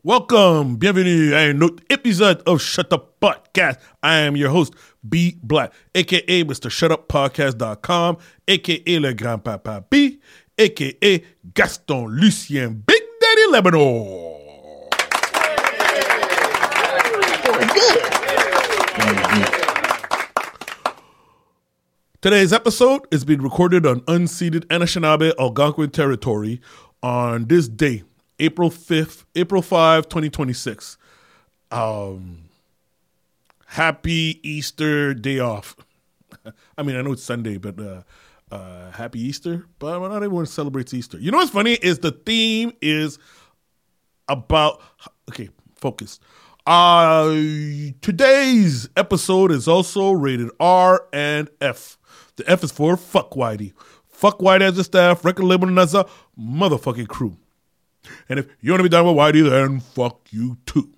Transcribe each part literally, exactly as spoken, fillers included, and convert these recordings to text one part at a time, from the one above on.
Welcome, bienvenue à un autre épisode of Shut Up Podcast. I am your host, B Black, aka Mister Shut Up Podcast dot com, aka Le Grand-Papa B, aka Gaston Lucien Big Daddy Lebanon. Today's episode is being recorded on unceded Anishinaabe Algonquin territory on this day, April fifth, April fifth, twenty twenty-six. Um, happy Easter day off. I mean, I know it's Sunday, but uh, uh, happy Easter. But not everyone celebrates Easter. You know what's funny is the theme is about, okay, focus. Uh, today's episode is also rated R and F. The F is for fuck Whitey. Fuck Whitey as a staff, record label as a motherfucking crew. And if you want to be done with Whitey, then fuck you too.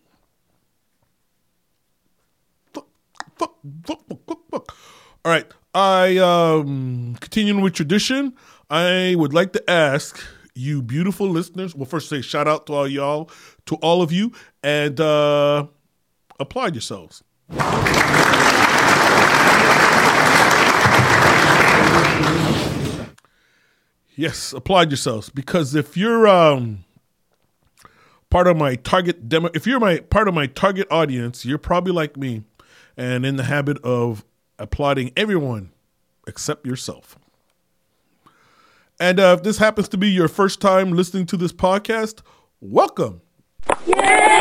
Fuck, fuck, fuck, fuck, fuck, fuck. All right. I, um, continuing with tradition, I would like to ask you beautiful listeners, well, first say shout out to all y'all, to all of you, and uh, applaud yourselves. Yes, applaud yourselves, because if you're um, part of my target demo, if you're my part of my target audience, you're probably like me and in the habit of applauding everyone except yourself. And uh, if this happens to be your first time listening to this podcast, welcome. Yay!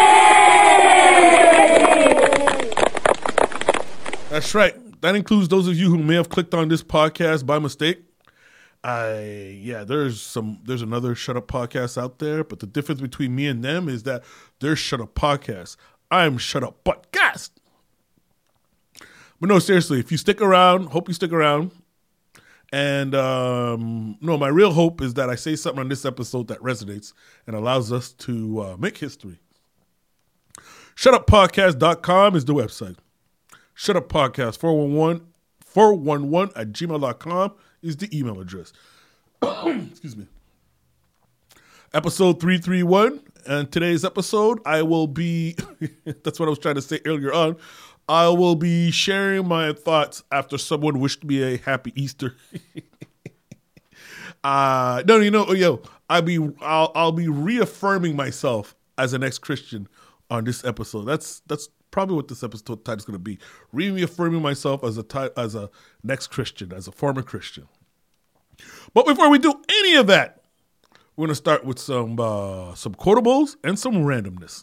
That's right. That includes those of you who may have clicked on this podcast by mistake. I yeah, there's some there's another Shut Up podcast out there, but the difference between me and them is that they're Shut Up Podcast. I'm Shut Up Podcast. But no, seriously, if you stick around, hope you stick around. And um, no, my real hope is that I say something on this episode that resonates and allows us to uh, make history. shut up podcast dot com is the website. Shut Up Podcast four one one, four one one at gmail dot com is the email address. Excuse me. Episode three thirty-one. And today's episode, I will be, that's what I was trying to say earlier on. I will be sharing my thoughts after someone wished me a happy Easter. uh, no, you know, yo, I'll be, I'll, I'll be reaffirming myself as an ex-Christian on this episode. That's, that's probably what this episode title is going to be. Reaffirming myself as a ty- as a next Christian, as a former Christian. But before we do any of that, we're going to start with some uh, some quotables and some randomness.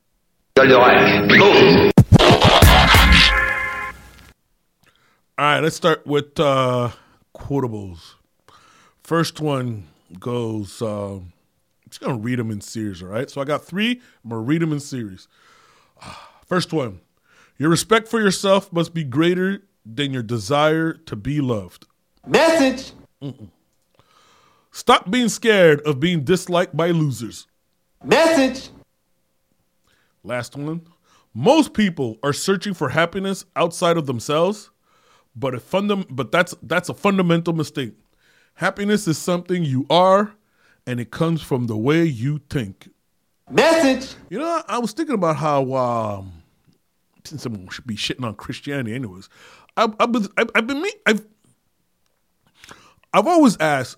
All right, let's start with uh, quotables. First one goes, uh, I'm just going to read them in series, all right? So I got three. I'm going to read them in series. First one, your respect for yourself must be greater than your desire to be loved. Message. Mm-mm. Stop being scared of being disliked by losers. Message. Last one, most people are searching for happiness outside of themselves, but a fundam- but that's that's a fundamental mistake. Happiness is something you are, and it comes from the way you think. Message. You know, I was thinking about how, um, since someone should be shitting on Christianity anyways, I, I've been, I've, I've been, I've, I've always asked,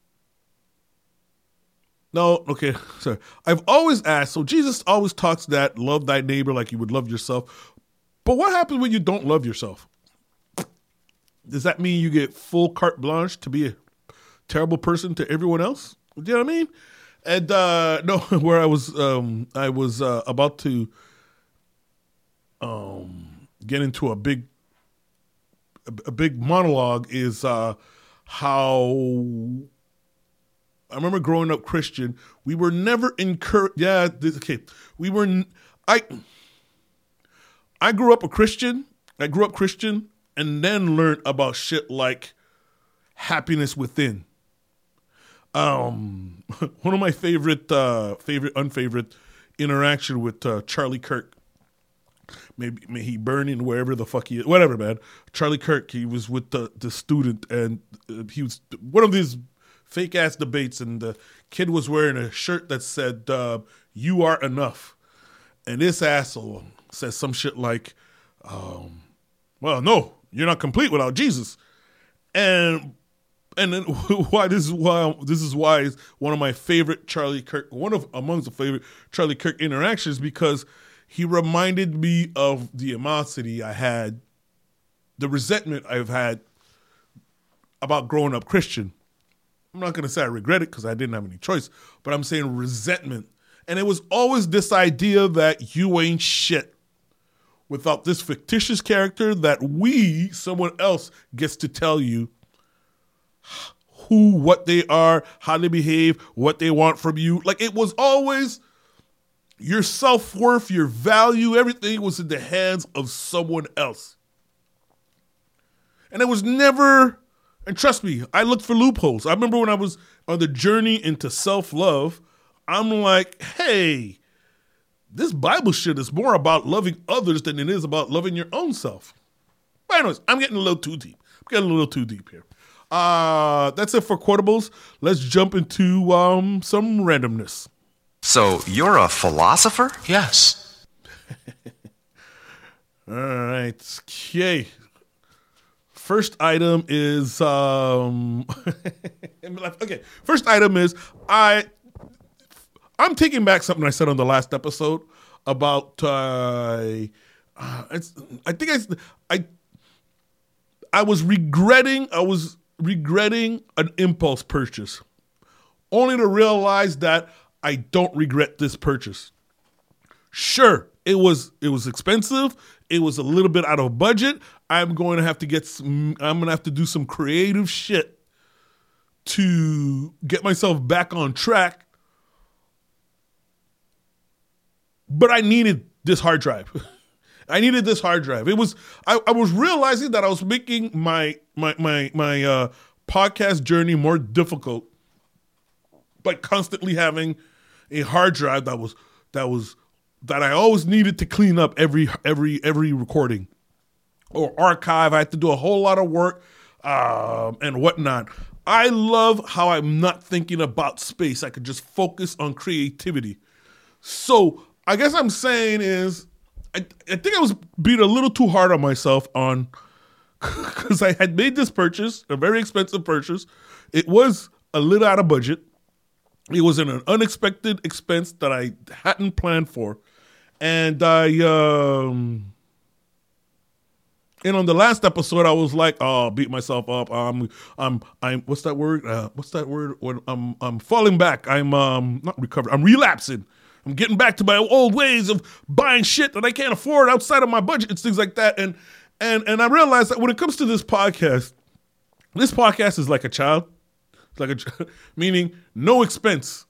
no, okay, sorry. I've always asked, so Jesus always talks that love thy neighbor like you would love yourself. But what happens when you don't love yourself? Does that mean you get full carte blanche to be a terrible person to everyone else? Do you know what I mean? And uh, no, where I was, um, I was uh, about to um, get into a big, a, a big monologue is uh, how I remember growing up Christian. We were never encouraged. Yeah, this, okay, we were. I I grew up a Christian. I grew up Christian, and then learned about shit like happiness within. Um, one of my favorite, uh, favorite, unfavorite interaction with uh, Charlie Kirk. Maybe may he burn in wherever the fuck he is. Whatever, man. Charlie Kirk. He was with the the student, and uh, he was one of these fake ass debates, and the kid was wearing a shirt that said uh, "You are enough." And this asshole says some shit like, um, well, no, you're not complete without Jesus. And and then why this is why this is why is one of my favorite Charlie Kirk, one of amongst the favorite Charlie Kirk interactions, because he reminded me of the animosity I had, the resentment I've had about growing up Christian. I'm not going to say I regret it because I didn't have any choice, but I'm saying resentment. And it was always this idea that you ain't shit without this fictitious character that we, someone else, gets to tell you who, what they are, how they behave, what they want from you. Like, it was always your self-worth, your value, everything was in the hands of someone else. And it was never, and trust me, I looked for loopholes. I remember when I was on the journey into self-love, I'm like, hey, this Bible shit is more about loving others than it is about loving your own self. But anyways, I'm getting a little too deep. I'm getting a little too deep here. Uh, that's it for quotables. Let's jump into um, some randomness. So you're a philosopher? Yes. All right. Okay. First item is um okay. First item is I I'm taking back something I said on the last episode about uh, uh it's I think I I I was regretting I was regretting an impulse purchase, only to realize that I don't regret this purchase. Sure, it was it was expensive. It was a little bit out of budget. I'm going to have to get some, I'm going to have to do some creative shit to get myself back on track. But I needed this hard drive. I needed this hard drive. It was I, I was realizing that I was making my my my my uh, podcast journey more difficult by constantly having a hard drive that was that was that I always needed to clean up every every every recording or archive. I had to do a whole lot of work um, and whatnot. I love how I'm not thinking about space. I could just focus on creativity. So I guess I'm saying is I, I think I was being a little too hard on myself on because I had made this purchase, a very expensive purchase. It was a little out of budget. It was an unexpected expense that I hadn't planned for. And I, um, and on the last episode, I was like, "Oh, beat myself up. I'm, I'm, I'm. What's that word? Uh, what's that word? When I'm, I'm falling back. I'm, um, not recovering. I'm relapsing. I'm getting back to my old ways of buying shit that I can't afford outside of my budget and things like that." And and and I realized that when it comes to this podcast, this podcast is like a child. It's like a, meaning no expense.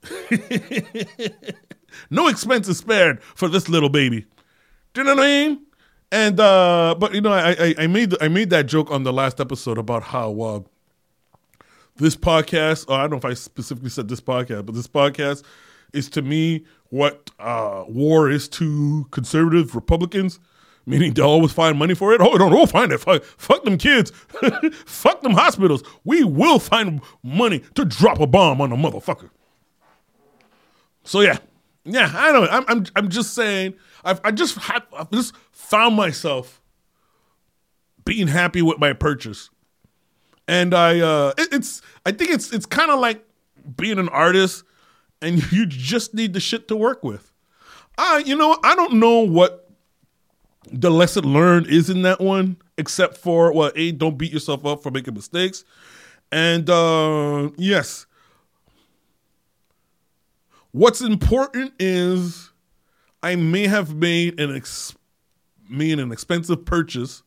No expense is spared for this little baby. Do you know what I mean? And uh, but you know, I, I I made I made that joke on the last episode about how uh, this podcast. Oh, I don't know if I specifically said this podcast, but this podcast is to me what uh, war is to conservative Republicans. Meaning they'll always find money for it. Oh, no, we'll find it. Fuck, fuck them kids. Fuck them hospitals. We will find money to drop a bomb on a motherfucker. So yeah, yeah, I know. I'm, I'm, I'm just saying. I've, I just, have, I've just found myself being happy with my purchase, and I, uh, it, it's, I think it's, it's kind of like being an artist, and you just need the shit to work with. I, you know, I don't know what the lesson learned is in that one, except for, well, A, don't beat yourself up for making mistakes. And, uh, yes, what's important is I may have made an, ex- made an expensive purchase,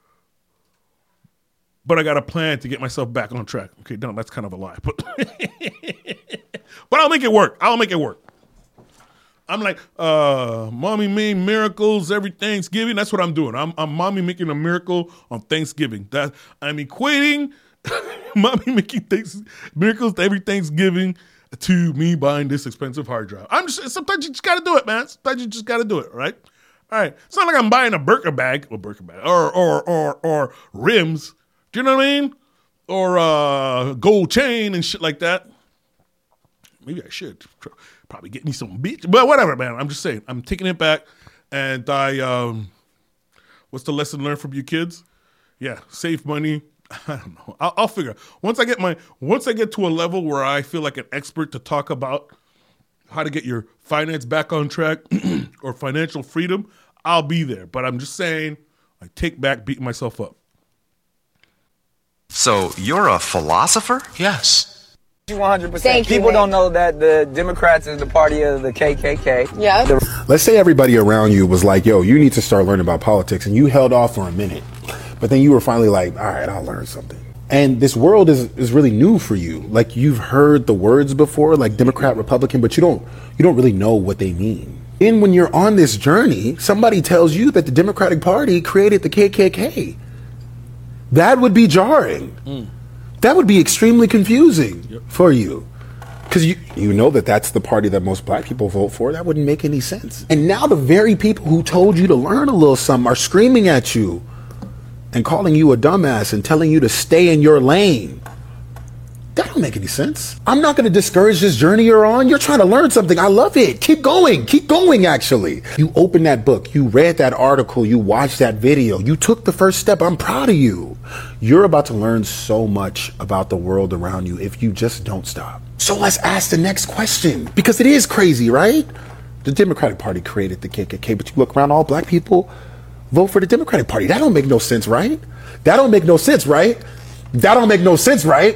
but I got a plan to get myself back on track. Okay, no, that's kind of a lie, but, but I'll make it work. I'll make it work. I'm like, uh, mommy made miracles every Thanksgiving. That's what I'm doing. I'm, I'm mommy making a miracle on Thanksgiving. That I'm equating mommy making things, miracles to every Thanksgiving to me buying this expensive hard drive. I'm just, sometimes you just got to do it, man. Sometimes you just got to do it, right? All right. It's not like I'm buying a Birkin bag or Birkin bag or or or or rims. Do you know what I mean? Or uh, gold chain and shit like that. Maybe I should. Probably get me some beach, but whatever, man. I'm just saying. I'm taking it back, and I. Um, what's the lesson learned from you kids? Yeah, save money. I don't know. I'll, I'll figure. Once I get my, once I get to a level where I feel like an expert to talk about how to get your finance back on track or financial freedom, I'll be there. But I'm just saying, I take back beating myself up. So you're a philosopher? Yes. one hundred percent. Thank you, People man. don't know that the Democrats is the party of the K K K. Yeah. The- Let's say everybody around you was like, yo, you need to start learning about politics, and you held off for a minute. But then you were finally like, all right, I'll learn something. And this world is, is really new for you. Like, you've heard the words before, like Democrat, Republican, but you don't you don't really know what they mean. Then when you're on this journey, somebody tells you that the Democratic Party created the K K K. That would be jarring. Mm. That would be extremely confusing yep. for you. Because you, you know that that's the party that most black people vote for. That wouldn't make any sense. And now the very people who told you to learn a little something are screaming at you and calling you a dumbass and telling you to stay in your lane. That don't make any sense. I'm not going to discourage this journey you're on. You're trying to learn something. I love it. Keep going. Keep going, actually. You opened that book. You read that article. You watched that video. You took the first step. I'm proud of you. You're about to learn so much about the world around you if you just don't stop. So let's ask the next question, because it is crazy, right? The Democratic Party created the K K K, but you look around, all black people vote for the Democratic Party. That don't make no sense, right? That don't make no sense, right? That don't make no sense, right?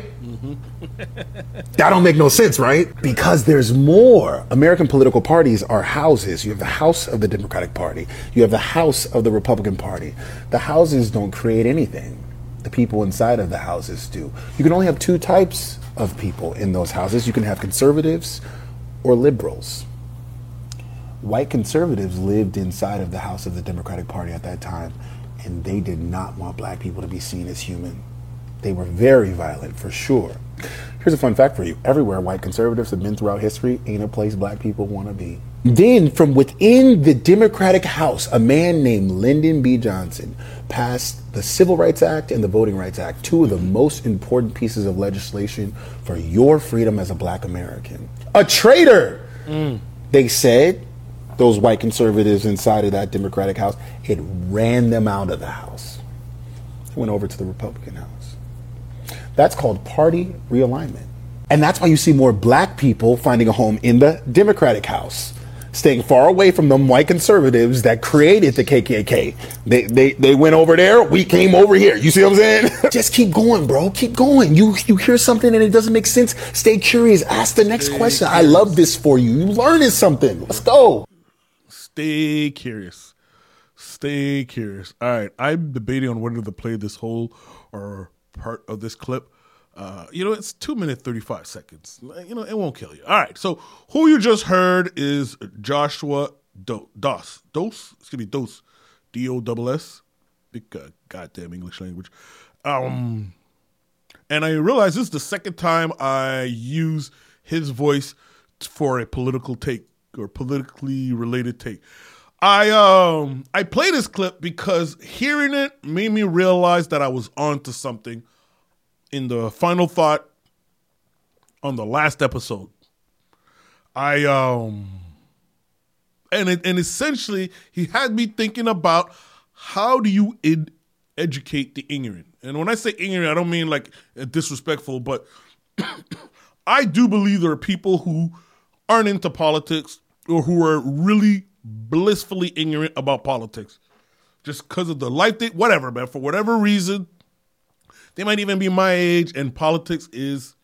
That don't make no sense, right? Because there's more. American political parties are houses. You have the House of the Democratic Party. You have the House of the Republican Party. The houses don't create anything. The people inside of the houses do. You can only have two types of people in those houses. You can have conservatives or liberals. White conservatives lived inside of the House of the Democratic Party at that time, and they did not want black people to be seen as human. They were very violent, for sure. Here's a fun fact for you. Everywhere white conservatives have been throughout history ain't a place black people want to be. Then, from within the Democratic House, a man named Lyndon B. Johnson passed the Civil Rights Act and the Voting Rights Act, two of the most important pieces of legislation for your freedom as a black American. A traitor! Mm. They said, those white conservatives inside of that Democratic House, it ran them out of the House. It went over to the Republican House. That's called party realignment. And that's why you see more black people finding a home in the Democratic House, staying far away from them white conservatives that created the K K K. They they they went over there, we came over here. You see what I'm saying? Just keep going, bro. Keep going. You you hear something and it doesn't make sense, stay curious. Ask the next Stay question. Curious. I love this for you. You learning something. Let's go. Stay curious. Stay curious. All right. I'm debating on whether to play this whole or part of this clip. Uh, you know, it's two minutes, thirty-five seconds. You know, it won't kill you. All right. So who you just heard is Joshua Do- Doss. Dos? It's going to be Dos. D O S S. Big uh, goddamn English language. Um, and I realize this is the second time I use his voice for a political take or politically related take. I um I play this clip because hearing it made me realize that I was onto something in the final thought on the last episode. I um and it, and essentially he had me thinking about how do you ed- educate the ignorant. And when I say ignorant, I don't mean like disrespectful, but I do believe there are people who aren't into politics or who are really blissfully ignorant about politics just because of the life they, whatever, man, for whatever reason. They might even be my age, and politics is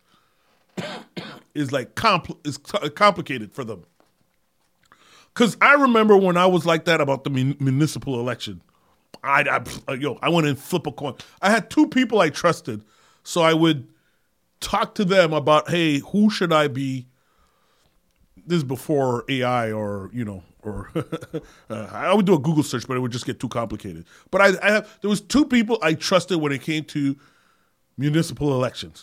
is like compl- is complicated for them. Because I remember when I was like that about the mun- municipal election. I, I yo, I went and flip a coin. I had two people I trusted, so I would talk to them about, hey, who should I be? This is before A I or you know. Or uh, I would do a Google search, but it would just get too complicated. But I, I have there was two people I trusted when it came to municipal elections.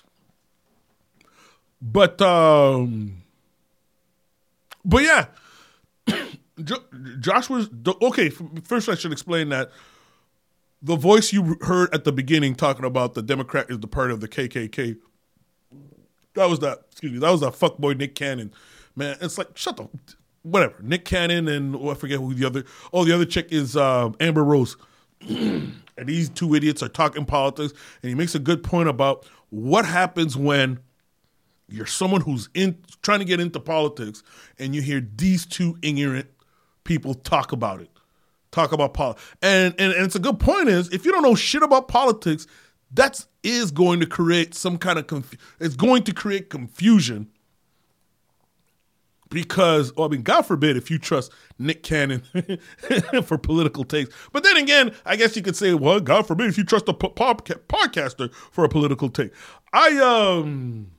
But um, but yeah, jo- Josh was okay. First, I should explain that the voice you heard at the beginning talking about the Democrat is the part of the K K K. That was that. Excuse me. That was that fuckboy Nick Cannon. man, it's like, shut the, whatever. Nick Cannon and, oh, I forget who the other, oh, the other chick is um, Amber Rose. And these two idiots are talking politics, and he makes a good point about what happens when you're someone who's in trying to get into politics and you hear these two ignorant people talk about it, talk about politics. And, and, and it's a good point is, if you don't know shit about politics, that is going to create some kind of, conf- it's going to create confusion. Because, well, I mean, God forbid if you trust Nick Cannon for political takes. But then again, I guess you could say, well, God forbid if you trust a po- podca- podcaster for a political take. I, um,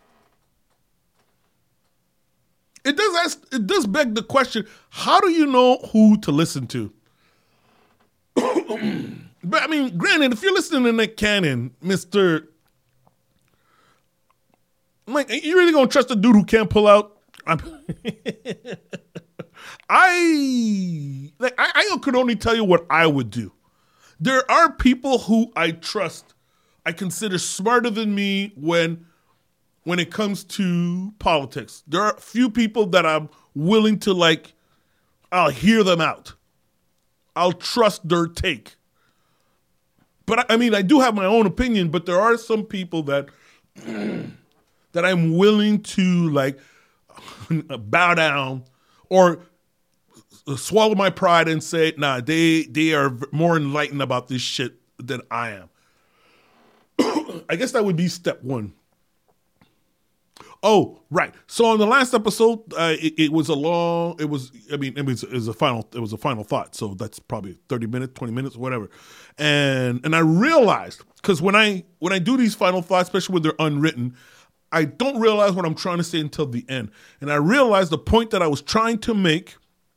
it does ask, it does beg the question, how do you know who to listen to? But I mean, granted, if you're listening to Nick Cannon, Mister Like, you really gonna trust a dude who can't pull out? I'm I like I, I could only tell you what I would do. There are people who I trust, I consider smarter than me when when it comes to politics. There are a few people that I'm willing to, like, I'll hear them out. I'll trust their take. But I, I mean, I do have my own opinion, but there are some people that that I'm willing to, like, bow down or swallow my pride and say, nah, they they are more enlightened about this shit than I am. I guess that would be step one. Oh, right. So on the last episode, uh, it, it was a long, it was, I mean, it was, it was a final, it was a final thought. So that's probably thirty minutes, twenty minutes, whatever. And, and I realized, because when I, when I do these final thoughts, especially when they're unwritten, I don't realize what I'm trying to say until the end. And I realized the point that I was trying to make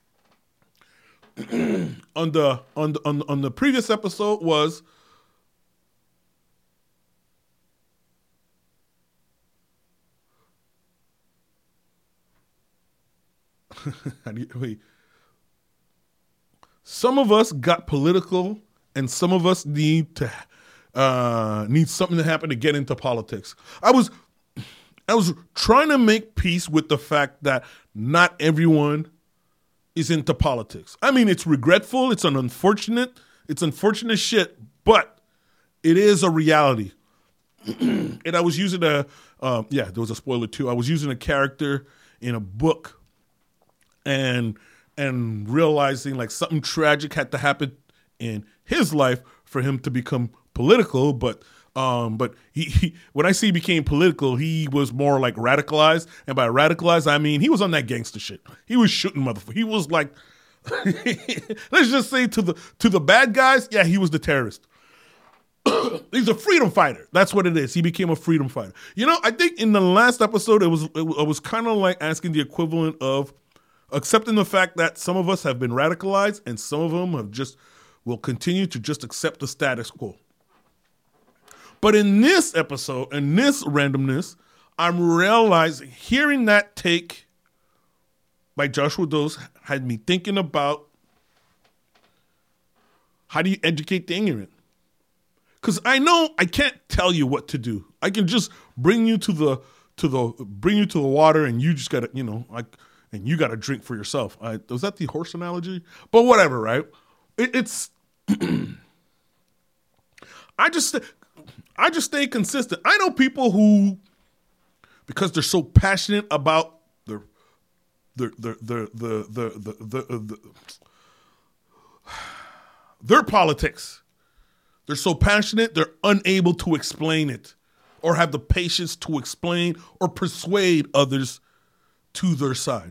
on the, on the, on the, on the previous episode was, How do you, wait. Some of us got political, and some of us need to uh, need something to happen to get into politics. I was I was trying to make peace with the fact that not everyone is into politics. I mean, it's regretful. It's an unfortunate. It's unfortunate shit, but it is a reality. And I was using a um, yeah. There was a spoiler too. I was using a character in a book. And and realizing like something tragic had to happen in his life for him to become political, but um, but he, he when I say he became political, he was more like radicalized, and by radicalized I mean he was on that gangster shit. He was shooting motherfuckers. He was like, let's just say to the to the bad guys, yeah, he was the terrorist. He's a freedom fighter. That's what it is. He became a freedom fighter. You know, I think in the last episode it was it, it was kind of like asking the equivalent of accepting the fact that some of us have been radicalized and some of them have just will continue to just accept the status quo. But in this episode, in this randomness, I'm realizing hearing that take by Joshua Dose had me thinking about how do you educate the ignorant? Because I know I can't tell you what to do. I can just bring you to the to the bring you to the water, and you just gotta, you know, like. And you got to drink for yourself. I, was that the horse analogy? But whatever, right? It, it's I just I just stay consistent. I know people who, because they're so passionate about their their their their the the the, the, the, the their politics. They're so passionate they're unable to explain it, or have the patience to explain or persuade others to their side.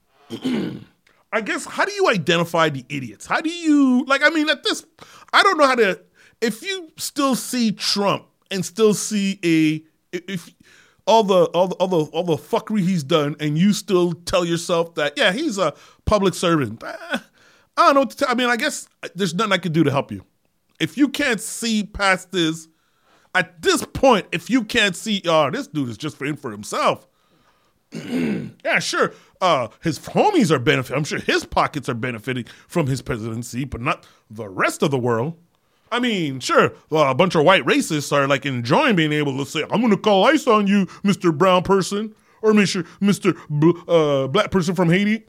I guess, how do you identify the idiots? How do you, like, I mean, at this, I don't know how to, if you still see Trump and still see a, if all the, all the, all the, all the fuckery he's done, and you still tell yourself that, yeah, he's a public servant. I don't know what to tell. I mean, I guess there's nothing I can do to help you. If you can't see past this, at this point, if you can't see, oh, this dude is just for him for himself. Yeah, sure. Uh, his homies are benefiting. I'm sure his pockets are benefiting from his presidency, but not the rest of the world. I mean, sure, uh, a bunch of white racists are like enjoying being able to say, I'm going to call ICE on you, Mister Brown person, or Mister Mister B- uh, black person from Haiti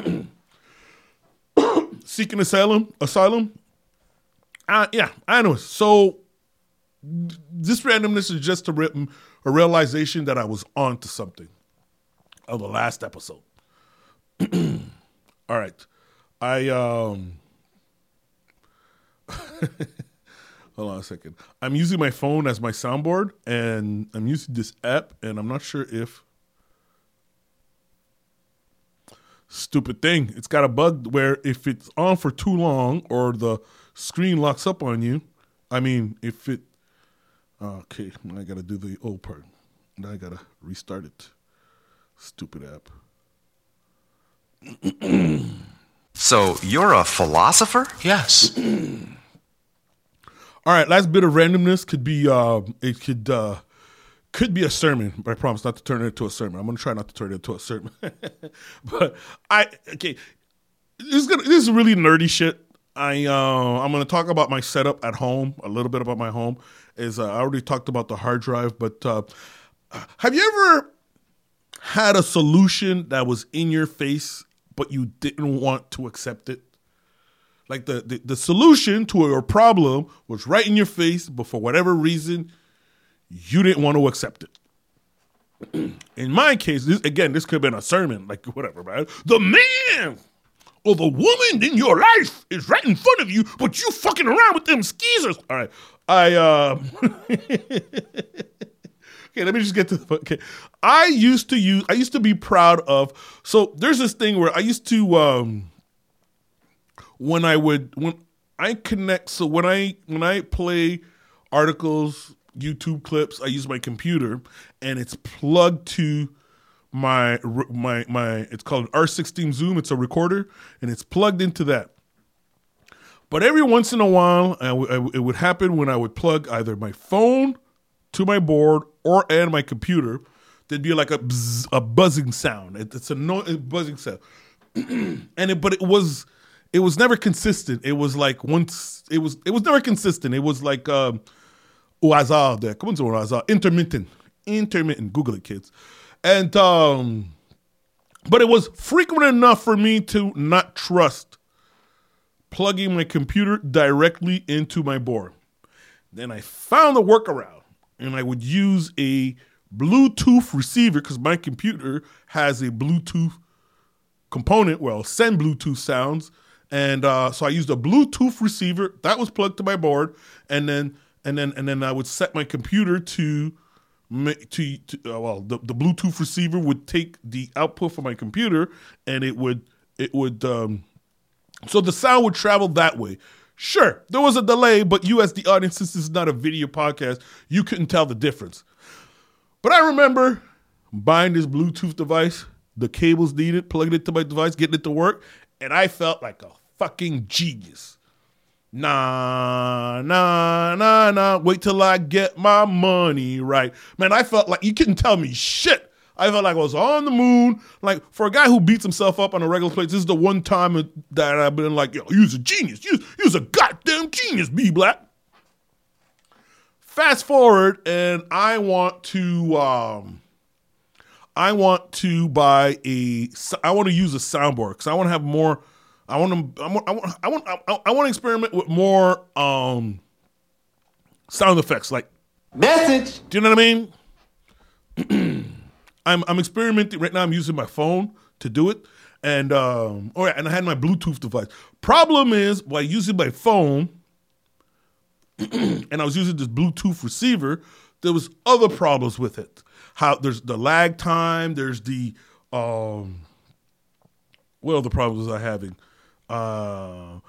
seeking asylum. Asylum. Uh, yeah, I know. So this randomness is just a, re- a realization that I was on to something of the last episode. All right. I, um, hold on a second. I'm using my phone as my soundboard, and I'm using this app, and I'm not sure if, stupid thing, it's got a bug where if it's on for too long or the screen locks up on you, I mean, if it, okay, I got to do the old part. Now I got to restart it. Stupid app. So you're a philosopher? Yes. All right, last bit of randomness could be uh, it could uh, could be a sermon, but I promise not to turn it into a sermon. I'm gonna try not to turn it into a sermon. But I okay, this is gonna this is really nerdy shit. I uh, I'm gonna talk about my setup at home, a little bit about my home. Is uh, I already talked about the hard drive, but uh, have you ever had a solution that was in your face, but you didn't want to accept it? Like the, the, the solution to your problem was right in your face, but for whatever reason, you didn't want to accept it. In my case, this, again, this could have been a sermon, like whatever, right? The man or the woman in your life is right in front of you, but you fucking around with them skeezers. All right. I, uh... Okay, let me just get to the, okay. I used to use, I used to be proud of, so there's this thing where I used to, um, when I would, when I connect, so when I, when I play articles, YouTube clips, I use my computer and it's plugged to my, my, my, it's called an R sixteen Zoom. It's a recorder and it's plugged into that. But every once in a while, I w- I w- it would happen when I would plug either my phone to my board or and my computer, there'd be like a bzz, a buzzing sound. It, it's a, no, a buzzing sound, and it, but it was it was never consistent. It was like once it was it was never consistent. It was like um, au hasard. There, come on, au hasard, intermittent, intermittent. Google it, kids. And um, but it was frequent enough for me to not trust plugging my computer directly into my board. Then I found a workaround. And I would use a Bluetooth receiver because my computer has a Bluetooth component where I'll send Bluetooth sounds. And uh, so I used a Bluetooth receiver that was plugged to my board, and then and then and then I would set my computer to to, to uh, well the, the Bluetooth receiver would take the output from my computer, and it would it would um, so the sound would travel that way. Sure, there was a delay, but you as the audience, since this is not a video podcast, you couldn't tell the difference. But I remember buying this Bluetooth device, the cables needed, plugging it to my device, getting it to work, and I felt like a fucking genius. Nah, nah, nah, nah, wait till I get my money right. Man, I felt like you couldn't tell me shit. I felt like I was on the moon. Like, for a guy who beats himself up on a regular place, this is the one time that I've been like, yo, you're a genius. You, you're a goddamn genius, B-Black. Fast forward, and I want to, um, I want to buy a, I want to use a soundboard because I want to have more, I want to, I want, I want, I want, I, I want to experiment with more um, sound effects. Like, Message. Do you know what I mean? I'm I'm experimenting right now. I'm using my phone to do it, and um, oh yeah, and I had my Bluetooth device. Problem is, while using my phone, and I was using this Bluetooth receiver, there was other problems with it. How there's the lag time. There's the um, what other problems was I having? Uh,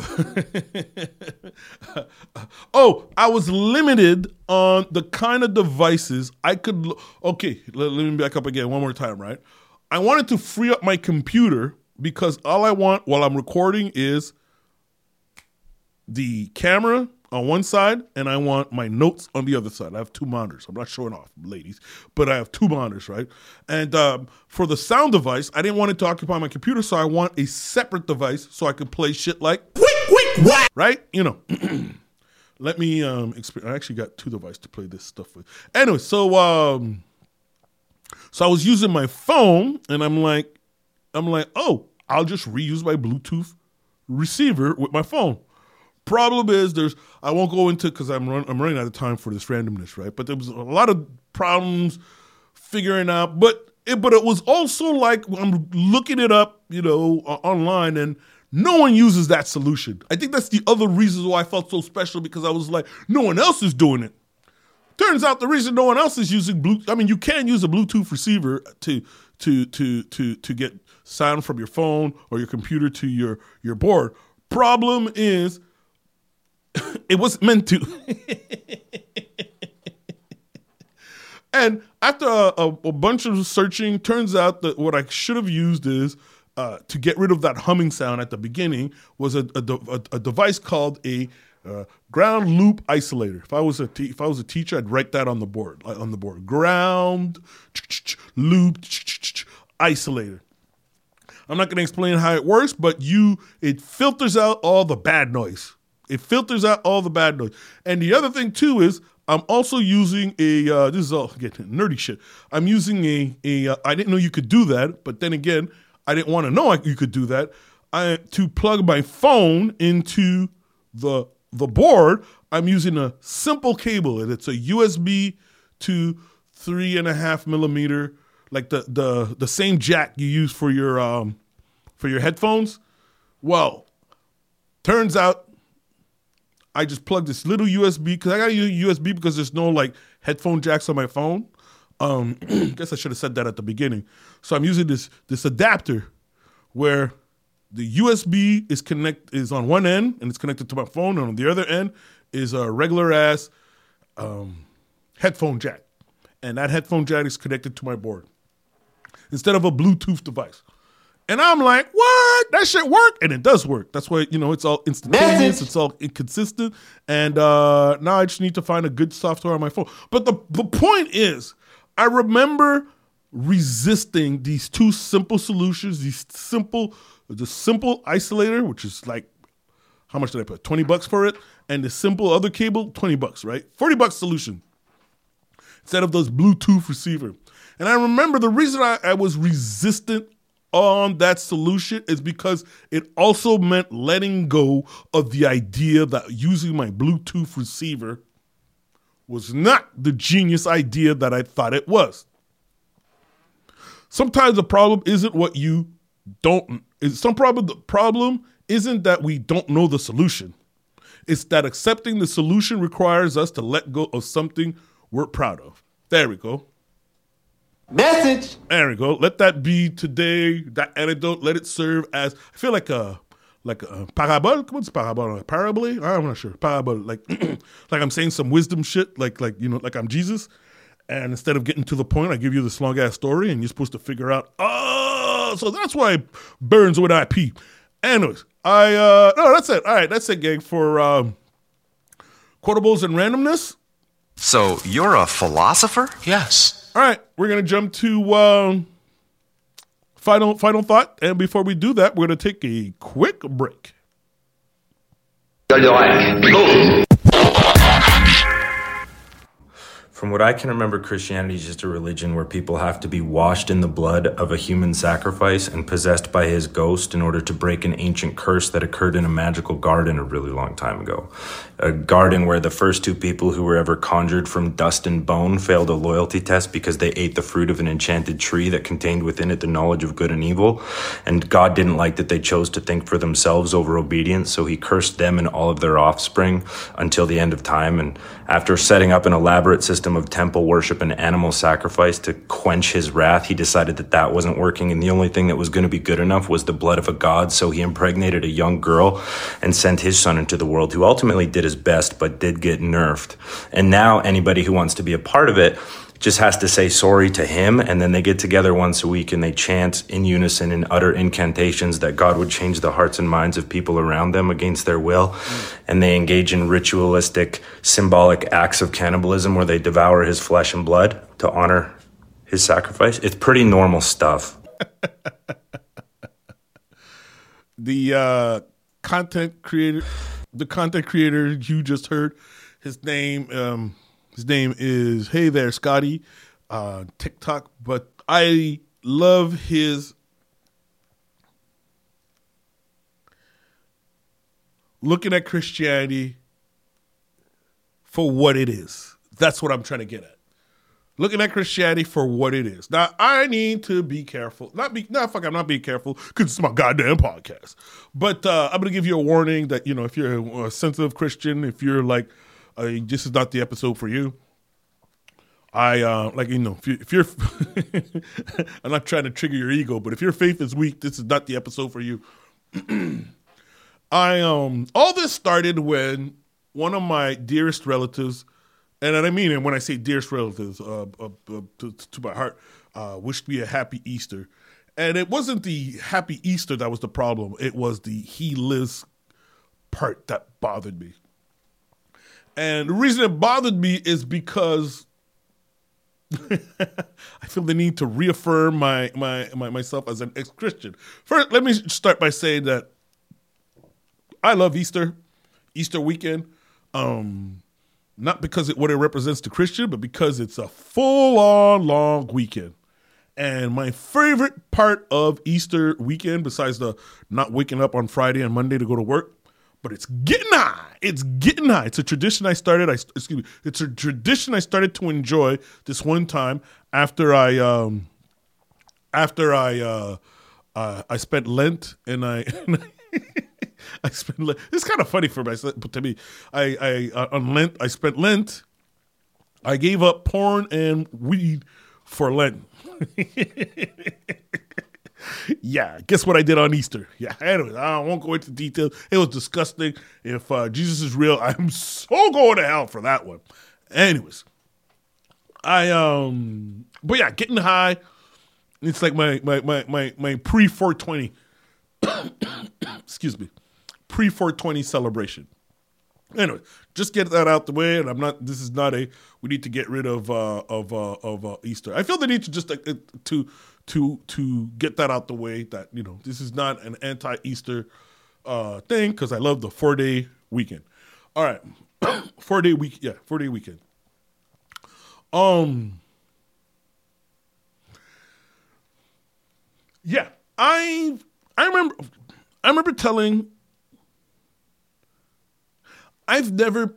oh, I was limited on the kind of devices I could. Okay, let, let me back up again one more time, right? I wanted to free up my computer because all I want while I'm recording is the camera on one side and I want my notes on the other side. I have two monitors. I'm not showing off, ladies, but I have two monitors, right? And um, for the sound device, I didn't want it to occupy my computer, so I want a separate device so I could play shit like, wait, wait, what? Right? You know. Let me, um, exp- I actually got two devices to play this stuff with. Anyway, so, um, So I was using my phone, and I'm like, I'm like, oh, I'll just reuse my Bluetooth receiver with my phone. Problem is, there's I won't go into because I'm run, I'm running out of time for this randomness, right? But there was a lot of problems figuring out, but it, but it was also like I'm looking it up, you know, uh, online, and no one uses that solution. I think that's the other reason why I felt so special, because I was like, no one else is doing it. Turns out the reason no one else is using Bluetooth, I mean, you can use a Bluetooth receiver to to to to to get sound from your phone or your computer to your your board. Problem is, it wasn't meant to. And after a, a, a bunch of searching, turns out that what I should have used is uh, to get rid of that humming sound at the beginning was a, a, a, a device called a uh, ground loop isolator. If I was a te- if I was a teacher, I'd write that on the board. On the board, ground loop isolator. I'm not going to explain how it works, but you it filters out all the bad noise. It filters out all the bad noise. And the other thing too is I'm also using a, uh, this is all getting nerdy shit. I'm using a, a uh, I didn't know you could do that, but then again, I didn't want to know you could do that. I, to plug my phone into the, the board, I'm using a simple cable, and it's a U S B to three and a half millimeter, like the, the, the same jack you use for your, um, for your headphones. Well, turns out, I just plugged this little U S B, because I got to use U S B because there's no like headphone jacks on my phone. Um, I guess I should have said that at the beginning. So I'm using this this adapter where the U S B is connect is on one end and it's connected to my phone, and on the other end is a regular ass um, headphone jack, and that headphone jack is connected to my board instead of a Bluetooth device. And I'm like, what? That shit work? And it does work. That's why, you know, it's all instantaneous. Message. It's all inconsistent. And uh, now I just need to find a good software on my phone. But the, the point is, I remember resisting these two simple solutions, these simple, the simple isolator, which is like, how much did I put? twenty bucks for it. And the simple other cable, twenty bucks, right? forty bucks solution instead of those Bluetooth receiver. And I remember the reason I, I was resistant on that solution is because it also meant letting go of the idea that using my Bluetooth receiver was not the genius idea that I thought it was. Sometimes the problem isn't what you don't, is some problem, the problem isn't that we don't know the solution. It's that accepting the solution requires us to let go of something we're proud of. There we go. Message. There we go. Let that be today, that anecdote. Let it serve as, I feel like a like a parabole. What's parabole? A parable? I'm not sure. Parabole. Like, like I'm saying some wisdom shit. Like, like you know, like I'm Jesus. And instead of getting to the point, I give you this long ass story, and you're supposed to figure out. Oh, so that's why it burns when I pee. Anyways, I uh, no, that's it. All right, that's it, gang. For um, quotables and randomness. So you're a philosopher? Yes. All right, we're going to jump to um, final final thought. And before we do that, we're going to take a quick break. From what I can remember, Christianity is just a religion where people have to be washed in the blood of a human sacrifice and possessed by his ghost in order to break an ancient curse that occurred in a magical garden a really long time ago. A garden where the first two people who were ever conjured from dust and bone failed a loyalty test because they ate the fruit of an enchanted tree that contained within it the knowledge of good and evil. And God didn't like that they chose to think for themselves over obedience, so he cursed them and all of their offspring until the end of time. And after setting up an elaborate system of temple worship and animal sacrifice to quench his wrath, he decided that that wasn't working, and the only thing that was going to be good enough was the blood of a god. So he impregnated a young girl and sent his son into the world, who ultimately did his best but did get nerfed. And now anybody who wants to be a part of it just has to say sorry to him, and then they get together once a week and they chant in unison and utter incantations that God would change the hearts and minds of people around them against their will. Mm. And they engage in ritualistic, symbolic acts of cannibalism where they devour his flesh and blood to honor his sacrifice. It's pretty normal stuff. The uh, content creator, the content creator you just heard, his name, um, his name is Hey There Scotty. uh, TikTok, but I love his looking at Christianity for what it is. That's what I'm trying to get at. Looking at Christianity for what it is. Now, I need to be careful. Not be, no, fuck, I'm not being careful because it's my goddamn podcast. But uh, I'm going to give you a warning that, you know, if you're a sensitive Christian, if you're like, uh, this is not the episode for you. I, uh, like, you know, if, you, if you're, I'm not trying to trigger your ego, but if your faith is weak, this is not the episode for you. I, um, all this started when one of my dearest relatives, and I mean it when I say dearest relatives, uh, uh, uh, to, to my heart, uh, wished me a happy Easter. And it wasn't the happy Easter that was the problem. It was the he lives part that bothered me. And the reason it bothered me is because I feel the need to reaffirm my, my, my myself as an ex-Christian. First, let me start by saying that I love Easter, Easter weekend. Um... Not because it what it represents to Christian, but because it's a full-on long weekend. And my favorite part of Easter weekend, besides the not waking up on Friday and Monday to go to work, but it's getting high. It's getting high. It's a tradition I started. I excuse me. It's a tradition I started to enjoy this one time after I um after I uh, uh I spent Lent and I. And I I spent. It's kind of funny for myself, but to me, I, I uh, on Lent I spent Lent. I gave up porn and weed for Lent. Yeah, guess what I did on Easter? Yeah, anyways, I won't go into details. It was disgusting. If uh, Jesus is real, I'm so going to hell for that one. Anyways, I um, but yeah, getting high. It's like my my my my my pre four twenty. Excuse me. Pre four twenty celebration. Anyway, just get that out the way, and I'm not. This is not a. We need to get rid of uh, of uh, of uh, Easter. I feel the need to just uh, to to to get that out the way. That you know, this is not an anti-Easter uh, thing because I love the four day weekend. All right, four day week. Yeah, four day weekend. Um. Yeah, I I remember. I remember telling. I've never,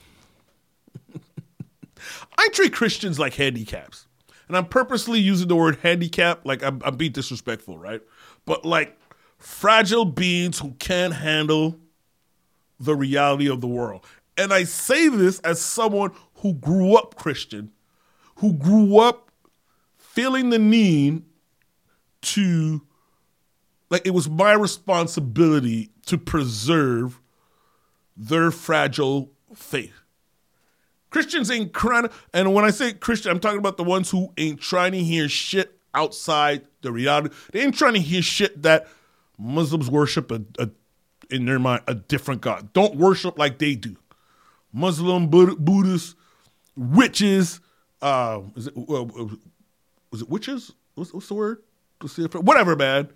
I treat Christians like handicaps. And I'm purposely using the word handicap like I'm, I'm being disrespectful, right? But like fragile beings who can't handle the reality of the world. And I say this as someone who grew up Christian, who grew up feeling the need to, like it was my responsibility to preserve their fragile faith. Christians ain't crying, and when I say Christian, I'm talking about the ones who ain't trying to hear shit outside the reality. They ain't trying to hear shit that Muslims worship a, a, in their mind a different God. Don't worship like they do. Muslim, Bud- Buddhists, witches. Uh, is it uh, was it witches? What's, what's the word? What's the, whatever, man.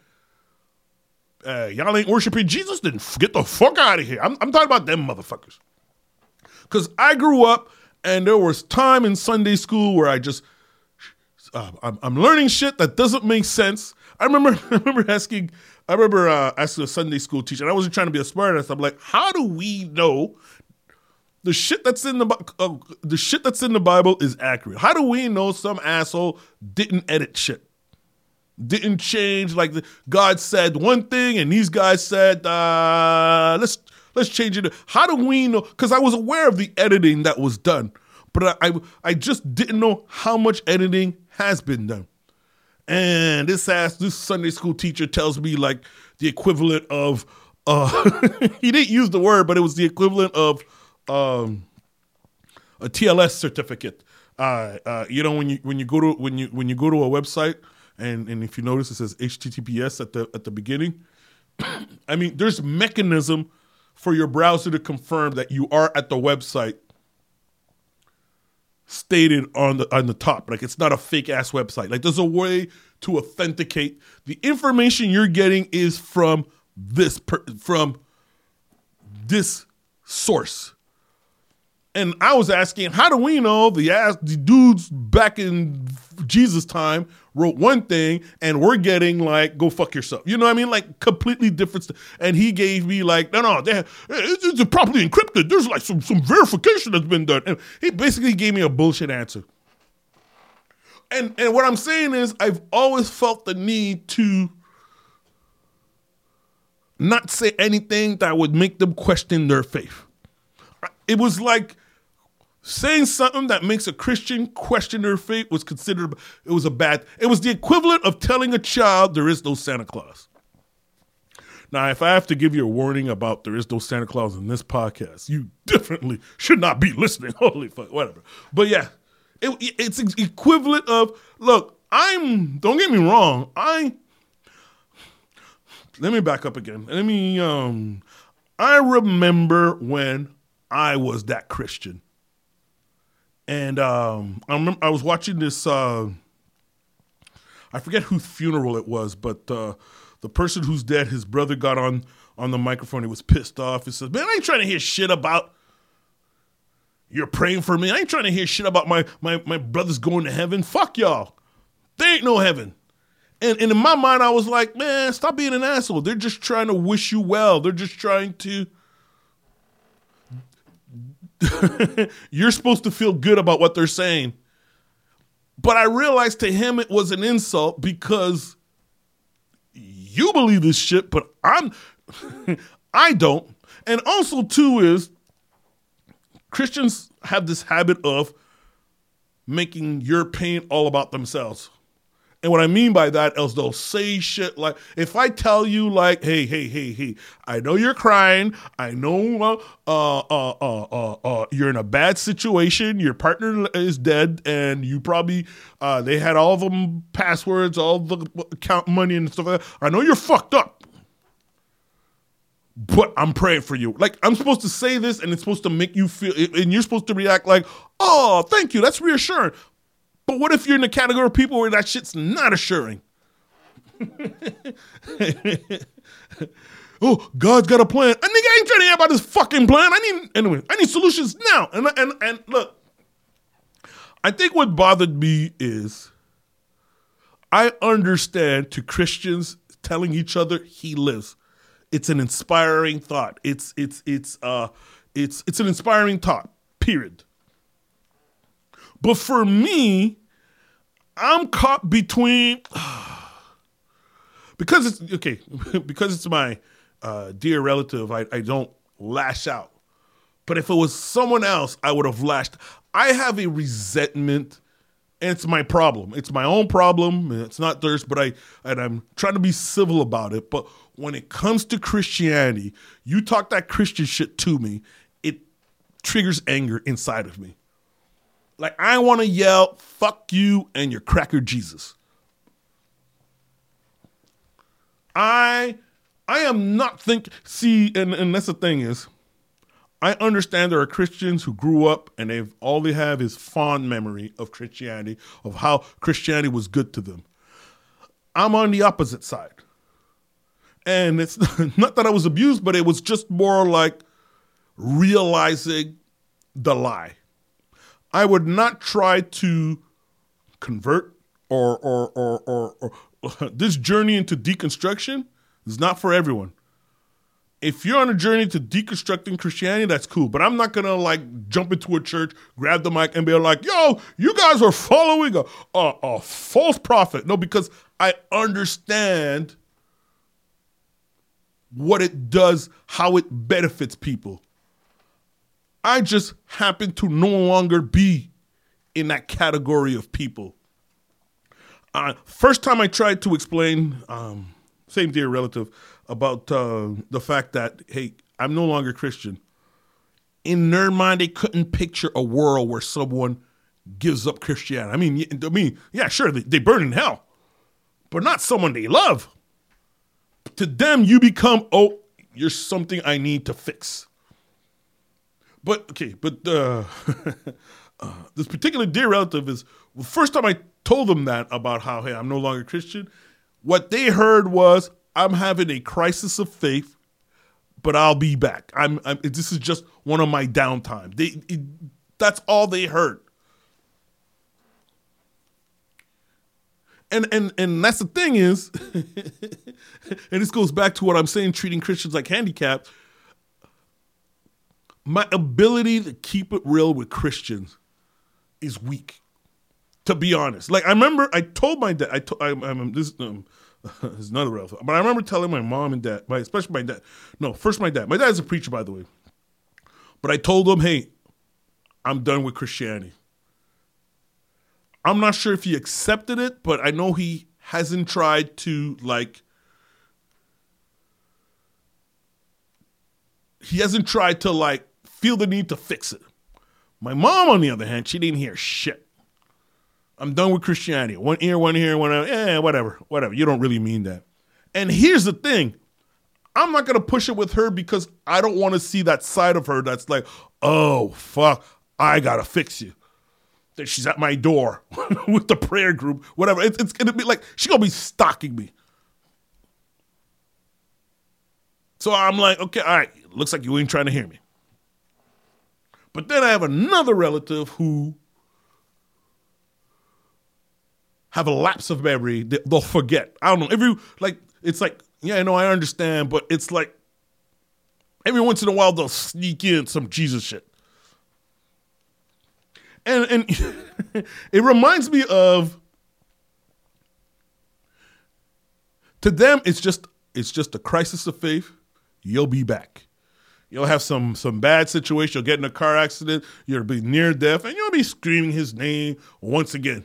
Uh, y'all ain't worshiping Jesus, then get the fuck out of here. I'm, I'm talking about them motherfuckers. Because I grew up and there was time in Sunday school where I just, uh, I'm, I'm learning shit that doesn't make sense. I remember I remember asking, I remember uh, asking a Sunday school teacher, and I wasn't trying to be a smartass. I'm like, how do we know the shit that's in the uh, the shit that's in the Bible is accurate? How do we know some asshole didn't edit shit? Didn't change, like the, God said one thing and these guys said, uh, let's let's change it. How do we know? Because I was aware of the editing that was done, but I, I I just didn't know how much editing has been done. And this ass, this Sunday school teacher tells me like the equivalent of, uh, he didn't use the word, but it was the equivalent of um, a T L S certificate. Uh, uh, you know, when you when you go to when you when you go to a website. And and if you notice, it says H T T P S at the at the beginning. I mean, there's mechanism for your browser to confirm that you are at the website stated on the on the top. Like it's not a fake ass website. Like there's a way to authenticate the information you're getting is from this per, from this source. And I was asking, how do we know the ass the dudes back in Jesus' time wrote one thing, and we're getting like, go fuck yourself. You know what I mean? Like completely different stuff. And he gave me like, no, no, they, it's, it's properly encrypted. There's like some, some verification that's been done. And he basically gave me a bullshit answer. And and what I'm saying is I've always felt the need to not say anything that would make them question their faith. It was like saying something that makes a Christian question their faith was considered, it was a bad, it was the equivalent of telling a child there is no Santa Claus. Now, if I have to give you a warning about there is no Santa Claus in this podcast, you definitely should not be listening. Holy fuck, whatever. But yeah, it, it's equivalent of, look, I'm, don't get me wrong, I, let me back up again. Let me, um, I remember when I was that Christian. And um, I remember I was watching this, uh, I forget whose funeral it was, but uh, the person who's dead, his brother got on, on the microphone. He was pissed off. He says, man, I ain't trying to hear shit about you're praying for me. I ain't trying to hear shit about my, my, my brother's going to heaven. Fuck y'all. There ain't no heaven. And, and in my mind, I was like, man, stop being an asshole. They're just trying to wish you well. They're just trying to... You're supposed to feel good about what they're saying. But I realized to him it was an insult because you believe this shit, but I'm I don't. And also too is Christians have this habit of making your pain all about themselves. And what I mean by that is they'll say shit like, if I tell you like, hey, hey, hey, hey, I know you're crying. I know uh, uh, uh, uh, uh, uh, you're in a bad situation. Your partner is dead and you probably, uh, they had all the passwords, all the account money and stuff like that. I know you're fucked up, but I'm praying for you. Like, I'm supposed to say this and it's supposed to make you feel, and you're supposed to react like, oh, thank you. That's reassuring. But what if you're in the category of people where that shit's not assuring? Oh, God's got a plan. I nigga ain't trying to hear about this fucking plan. I need anyway. I need solutions now. And and and look, I think what bothered me is I understand to Christians telling each other he lives. It's an inspiring thought. It's it's it's uh it's it's an inspiring thought. Period. But for me, I'm caught between, because it's, okay, because it's my uh, dear relative, I, I don't lash out. But if it was someone else, I would have lashed. I have a resentment, and it's my problem. It's my own problem, and it's not theirs, but I, and I'm trying to be civil about it. But when it comes to Christianity, you talk that Christian shit to me, it triggers anger inside of me. Like, I want to yell, fuck you and your cracker Jesus. I I am not think see, and, and that's the thing is, I understand there are Christians who grew up and they've all they have is fond memory of Christianity, of how Christianity was good to them. I'm on the opposite side. And it's not that I was abused, but it was just more like realizing the lie. I would not try to convert or or or or, or this journey into deconstruction is not for everyone. If you're on a journey to deconstructing Christianity, that's cool. But I'm not gonna like jump into a church, grab the mic, and be like, "Yo, you guys are following a a, a false prophet." No, because I understand what it does, how it benefits people. I just happen to no longer be in that category of people. Uh, first time I tried to explain, um, same dear relative, about uh, the fact that, hey, I'm no longer Christian. In their mind, they couldn't picture a world where someone gives up Christianity. I mean, I mean, yeah, sure, they, they burn in hell, but not someone they love. To them, you become, oh, you're something I need to fix. But, okay, but uh, uh, this particular dear relative is, the first time I told them that about how, hey, I'm no longer Christian, what they heard was, I'm having a crisis of faith, but I'll be back. I'm, I'm this is just one of my downtime. They, it, that's all they heard. And and and that's the thing is, and this goes back to what I'm saying, treating Christians like handicapped. My ability to keep it real with Christians is weak, to be honest. Like I remember, I told my dad. I told I, I'm this um, is another relative, but I remember telling my mom and dad, my especially my dad. No, first my dad. My dad's a preacher, by the way. But I told him, hey, I'm done with Christianity. I'm not sure if he accepted it, but I know he hasn't tried to, like, he hasn't tried to, like, feel the need to fix it. My mom, on the other hand, she didn't hear shit. I'm done with Christianity. One ear, one ear, one ear. Eh, whatever, whatever. You don't really mean that. And here's the thing. I'm not going to push it with her because I don't want to see that side of her that's like, oh, fuck, I got to fix you. That she's at my door with the prayer group, whatever. It's, it's going to be like, she's going to be stalking me. So I'm like, okay, all right, looks like you ain't trying to hear me. But then I have another relative who have a lapse of memory. They'll forget. I don't know. Every, like, it's like, yeah, I know, I understand, but it's like every once in a while they'll sneak in some Jesus shit. And and it reminds me of, to them, it's just it's just a crisis of faith. You'll be back. You'll have some some bad situation. You'll get in a car accident. You'll be near death, and you'll be screaming his name once again.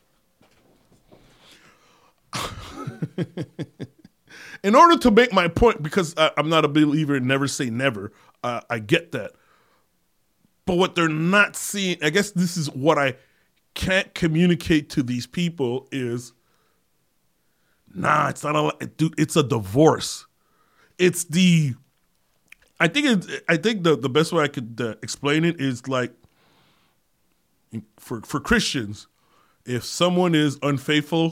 In order to make my point, because I, I'm not a believer in never say never, uh, I get that. But what they're not seeing, I guess this is what I can't communicate to these people is, nah, it's not a, dude, it's a divorce. It's the, I think it, I think the, the best way I could uh, explain it is like, for for Christians, if someone is unfaithful,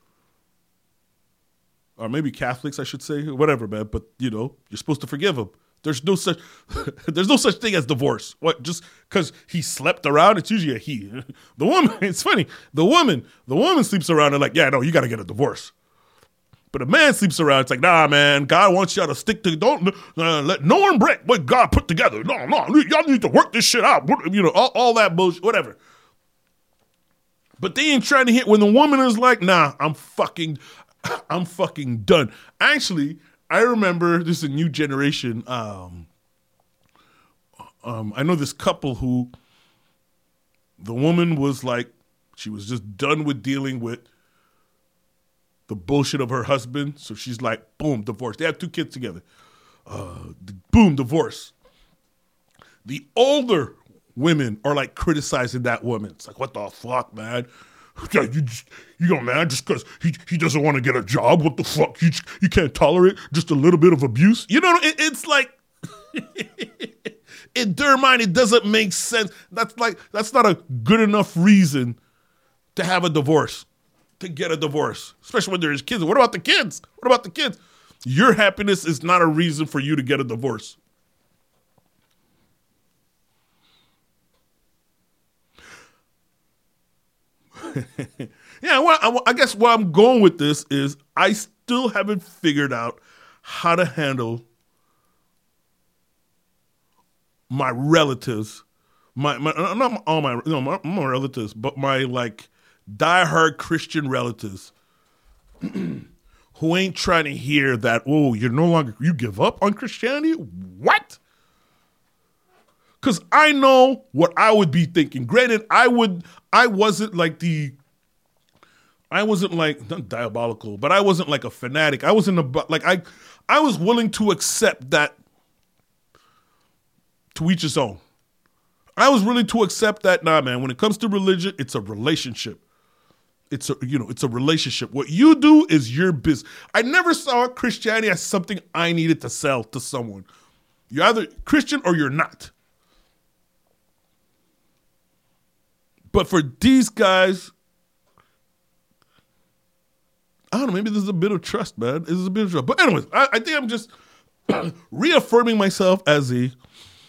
or maybe Catholics, I should say, whatever, man. But you know, you're supposed to forgive them. There's no such, there's no such thing as divorce. What? Just because he slept around, it's usually a he. The woman, it's funny. The woman, the woman sleeps around and like, yeah, no, you got to get a divorce. But a man sleeps around. It's like, nah, man. God wants y'all to stick to. Don't uh, let no one break what God put together. No, no, y'all need to work this shit out. You know, all, all that bullshit, whatever. But they ain't trying to hit when the woman is like, nah, I'm fucking. I'm fucking done. Actually, I remember this is a new generation. Um, um, I know this couple who the woman was like, she was just done with dealing with the bullshit of her husband. So she's like, boom, divorce. They have two kids together. Uh, boom, divorce. The older women are like criticizing that woman. It's like, what the fuck, man? Yeah, you just, you know, man, just because he, he doesn't want to get a job, what the fuck? You, you can't tolerate just a little bit of abuse? You know, it, it's like, in their mind, it doesn't make sense. That's like, that's not a good enough reason to have a divorce, to get a divorce, especially when there's kids. What about the kids? What about the kids? Your happiness is not a reason for you to get a divorce. Yeah, well, I, I guess where I'm going with this is I still haven't figured out how to handle my relatives, my, my not all my, no, my, my relatives, but my like diehard Christian relatives who ain't trying to hear that, oh, you're no longer, you give up on Christianity? What? Because I know what I would be thinking. Granted, I would, I wasn't like the, I wasn't like, not diabolical, but I wasn't like a fanatic. I wasn't about, like, I, I was willing to accept that to each his own. I was willing to accept that, nah, man, when it comes to religion, it's a relationship. It's a, you know, it's a relationship. What you do is your business. I never saw Christianity as something I needed to sell to someone. You're either Christian or you're not. But for these guys, I don't know, maybe there's a bit of trust, man. There's a bit of trust. But anyways, I, I think I'm just reaffirming myself as a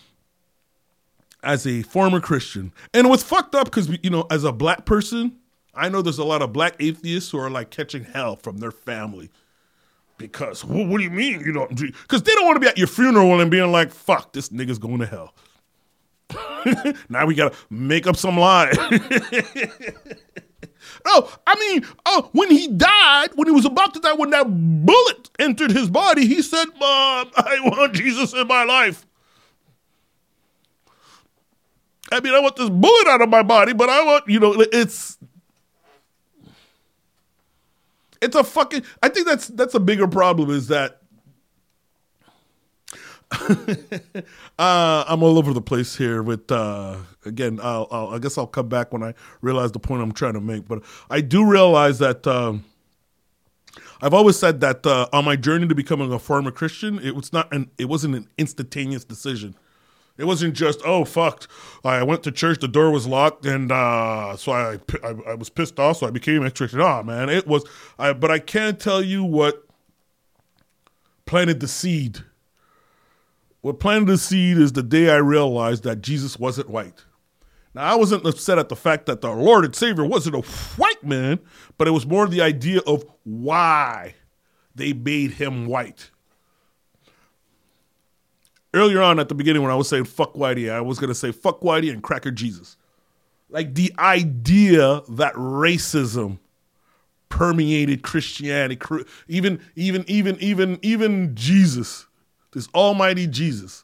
as a former Christian. And what's fucked up, because, you know, as a black person, I know there's a lot of black atheists who are like catching hell from their family. Because, well, what do you mean you don't do? Because they don't want to be at your funeral and being like, fuck, this nigga's going to hell. Now we got to make up some lie. Oh, I mean, oh, when he died, when he was about to die, when that bullet entered his body, he said, Mom, I want Jesus in my life. I mean, I want this bullet out of my body, but I want, you know, it's, it's a fucking, I think that's, that's a bigger problem is that uh, I'm all over the place here with, uh, again, I'll, I'll, I guess I'll come back when I realize the point I'm trying to make. But I do realize that um, I've always said that uh, on my journey to becoming a former Christian, it was not an, it wasn't an instantaneous decision. It wasn't just, oh, fuck, I went to church, the door was locked, and uh, so I, I I was pissed off, so I became a Christian. Oh, man, it was, I, but I can't tell you what planted the seed. What planted the seed is the day I realized that Jesus wasn't white. Now, I wasn't upset at the fact that the Lord and Savior wasn't a white man, but it was more the idea of why they made him white. Earlier on at the beginning when I was saying fuck Whitey, I was going to say fuck Whitey and Cracker Jesus. Like the idea that racism permeated Christianity, even, even, even, even, even Jesus, this almighty Jesus,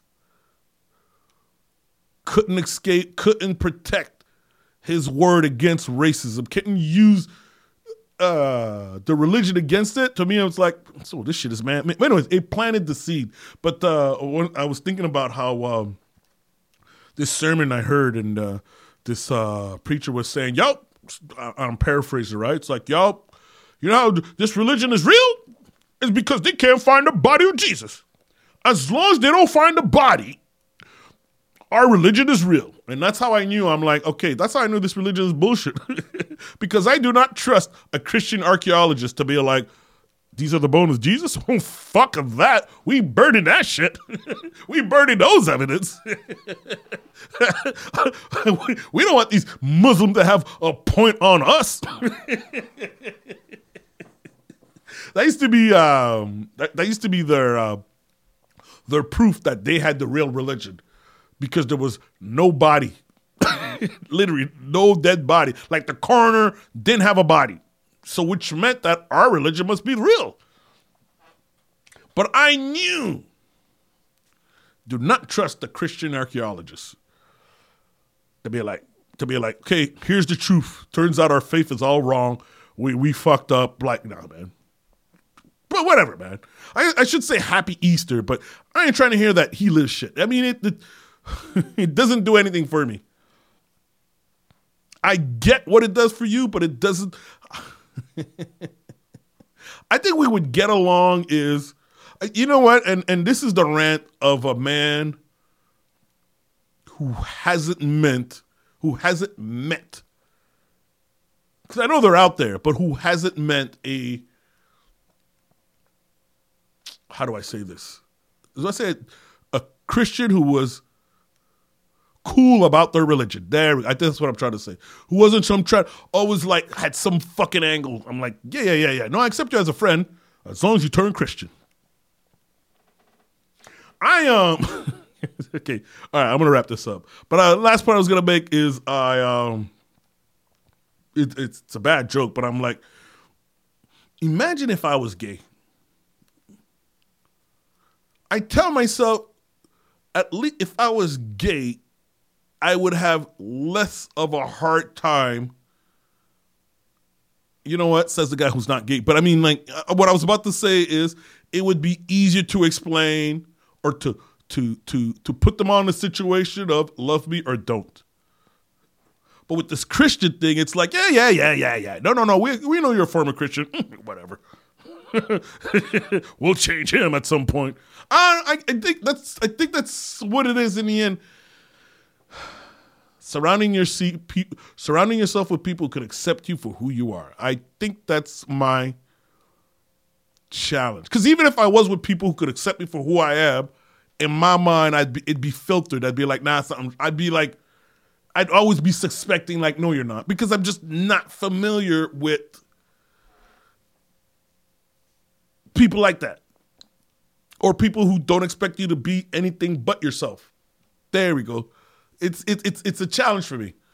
couldn't escape, couldn't protect his word against racism, couldn't use uh, the religion against it. To me, I was like, so this shit is man. But anyways, it planted the seed. But uh, when I was thinking about how um, this sermon I heard and uh, this uh, preacher was saying, yo, I'm paraphrasing, right? It's like, yo, you know how this religion is real? It's because they can't find the body of Jesus. As long as they don't find the body, our religion is real. And that's how I knew. I'm like, okay, that's how I knew this religion is bullshit. Because I do not trust a Christian archaeologist to be like, these are the bones of Jesus? Oh, fuck of that. We buried that shit. We buried those evidence. We don't want these Muslims to have a point on us. That used to be um, that, that used to be their uh, their proof that they had the real religion. Because there was no body, literally no dead body. Like the coroner didn't have a body. So which meant that our religion must be real. But I knew, do not trust the Christian archaeologists. To be like, to be like, okay, here's the truth. Turns out our faith is all wrong. We we fucked up. Like, nah, man. But whatever, man. I, I should say happy Easter, but I ain't trying to hear that he lives shit. I mean, it, it it doesn't do anything for me. I get what it does for you, but it doesn't. I think we would get along is, you know what? And and this is the rant of a man who hasn't meant, who hasn't met, because I know they're out there, but who hasn't meant a, how do I say this? As I said, a Christian who was cool about their religion. There, I think that's what I'm trying to say. Who wasn't some try always like had some fucking angle. I'm like, yeah, yeah, yeah, yeah. No, I accept you as a friend as long as you turn Christian. I um, okay, all right. I'm gonna wrap this up. But uh, last point I was gonna make is I um, it, it's it's a bad joke, but I'm like, imagine if I was gay. I tell myself, at least if I was gay, I would have less of a hard time. You know what? Says the guy who's not gay. But I mean, like, what I was about to say is it would be easier to explain or to to to to put them on the situation of love me or don't. But with this Christian thing, it's like, yeah, yeah, yeah, yeah, yeah. No, no, no. We we know you're a former Christian. Whatever. We'll change him at some point. I, I think that's I think that's what it is in the end. Surrounding your se- pe- surrounding yourself with people who can accept you for who you are. I think that's my challenge. Because even if I was with people who could accept me for who I am, in my mind, I'd be, it'd be filtered. I'd be like, nah, something. I'd be like, I'd always be suspecting like, no, you're not, because I'm just not familiar with people like that, or people who don't expect you to be anything but yourself. There we go. It's it's it's it's a challenge for me.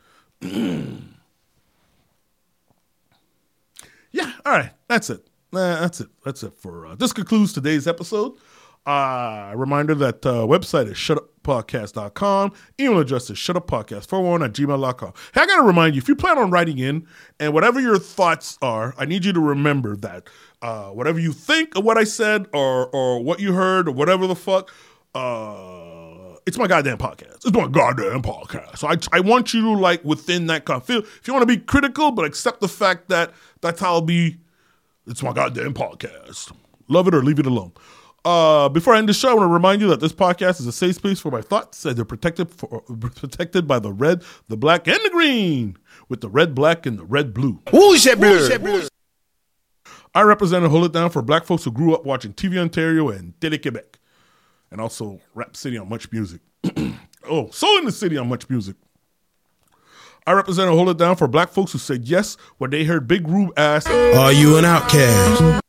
Yeah, all right, that's it. Uh, that's it. That's it for uh, this concludes today's episode. Uh, reminder that uh, website is shut up podcast dot com. Email address is shutuppodcast four one one at gmail dot com. Hey, I got to remind you, if you plan on writing in and whatever your thoughts are, I need you to remember that uh, whatever you think of what I said or or what you heard or whatever the fuck, uh, it's my goddamn podcast. It's my goddamn podcast. So I, I want you to, like, within that kind of feel, if you want to be critical, but accept the fact that that's how I'll be, it's my goddamn podcast. Love it or leave it alone. Uh, before I end the show, I want to remind you that this podcast is a safe space for my thoughts, and they're protected for, protected by the red, the black, and the green, with the red, black, and the red, blue. Rouge et bleu. I represent and hold it down for black folks who grew up watching T V Ontario and Télé Québec, and also Rap City on Much Music. Oh, Soul in the City on Much Music. I represent and hold it down for black folks who said yes when they heard Big Rube ask, "Are you an outcast?"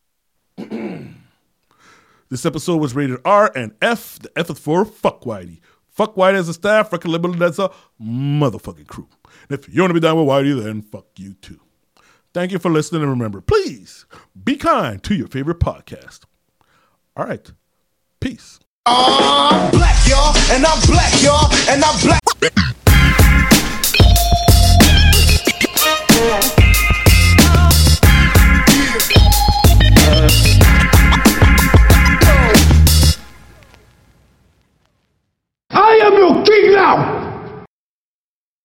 This episode was rated R and F. The F is for Fuck Whitey. Fuck Whitey as a staff, Record Label as a motherfucking crew. And if you want to be down with Whitey, then fuck you too. Thank you for listening, and remember, please be kind to your favorite podcast. All right. Peace. Oh, black